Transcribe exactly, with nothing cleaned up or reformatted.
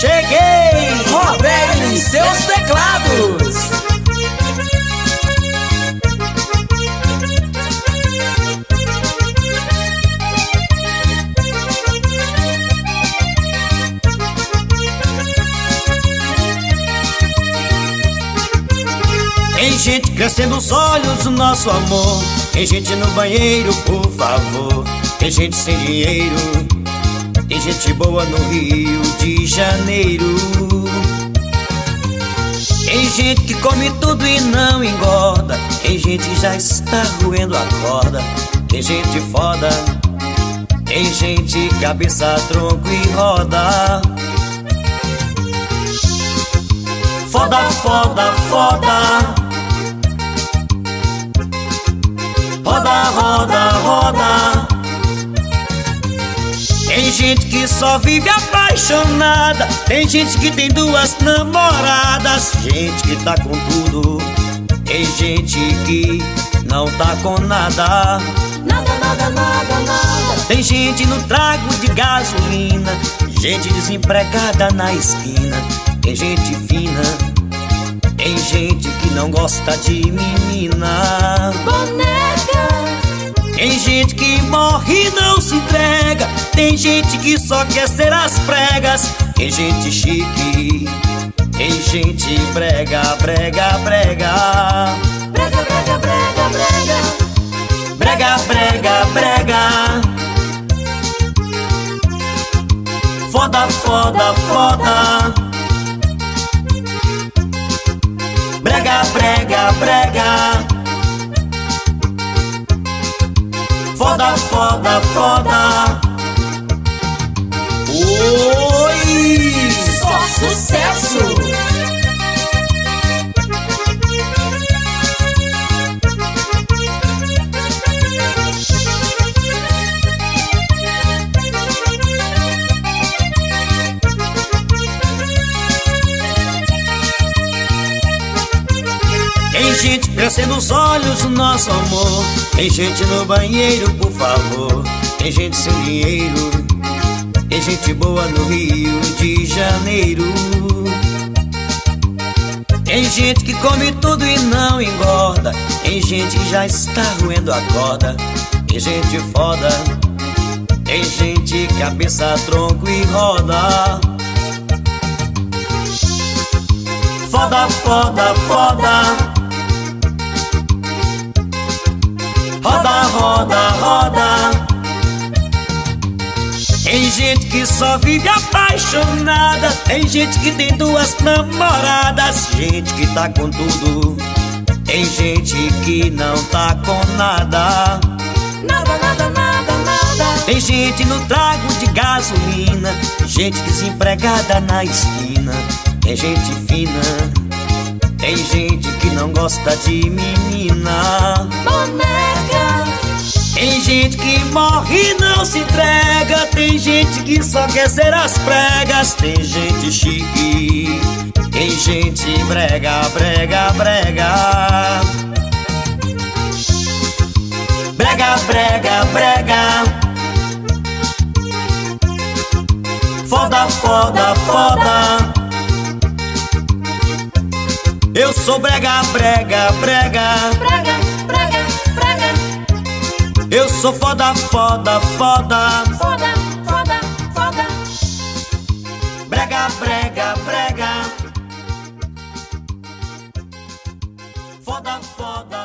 Cheguei! Robério em seus teclados. Tem gente crescendo os olhos do nosso amor. Tem gente no banheiro, por favor. Tem gente sem dinheiro. Tem gente boa no Rio de Janeiro. Tem gente que come tudo e não engorda. Tem gente que já está roendo a corda. Tem gente foda. Tem gente cabeça, tronco e roda. Foda, foda, foda. Roda, roda, roda. Tem gente que só vive apaixonada. Tem gente que tem duas namoradas. Gente que tá com tudo. Tem gente que não tá com nada. Nada, nada, nada, nada. Tem gente no trago de gasolina. Gente desempregada na esquina. Tem gente fina. Tem gente que não gosta de menina. Boneca. Tem gente que morre e não se entrega. Tem gente que só quer ser as pregas. Tem gente chique. Tem gente brega, brega, brega. Brega, brega, brega, brega. Brega, brega, brega. Foda, foda, foda. Brega, brega, brega. Foda, foda, foda. Oi! Só sucesso! Tem gente crescendo os olhos do nosso amor. Tem gente no banheiro, por favor. Tem gente sem dinheiro. Tem gente boa no Rio de Janeiro. Tem gente que come tudo e não engorda. Tem gente que já está roendo a corda. Tem gente foda. Tem gente cabeça, tronco e roda. Foda, foda, foda. Roda, roda, roda. Tem gente que só vive apaixonada. Tem gente que tem duas namoradas. Gente que tá com tudo. Tem gente que não tá com nada. Nada, nada, nada, nada. Tem gente no trago de gasolina. Gente desempregada na esquina. Tem gente fina. Tem gente que não gosta de menina. Boneca. Tem gente que morre e não se entrega. Tem gente que só quer ser as pregas. Tem gente chique. Tem gente brega, brega, brega. Brega, brega, brega. Foda, foda, foda. Eu sou brega, brega, brega. Brega, brega, brega. Eu sou foda, foda, foda. Foda, foda, foda. Brega, brega, brega. Foda, foda.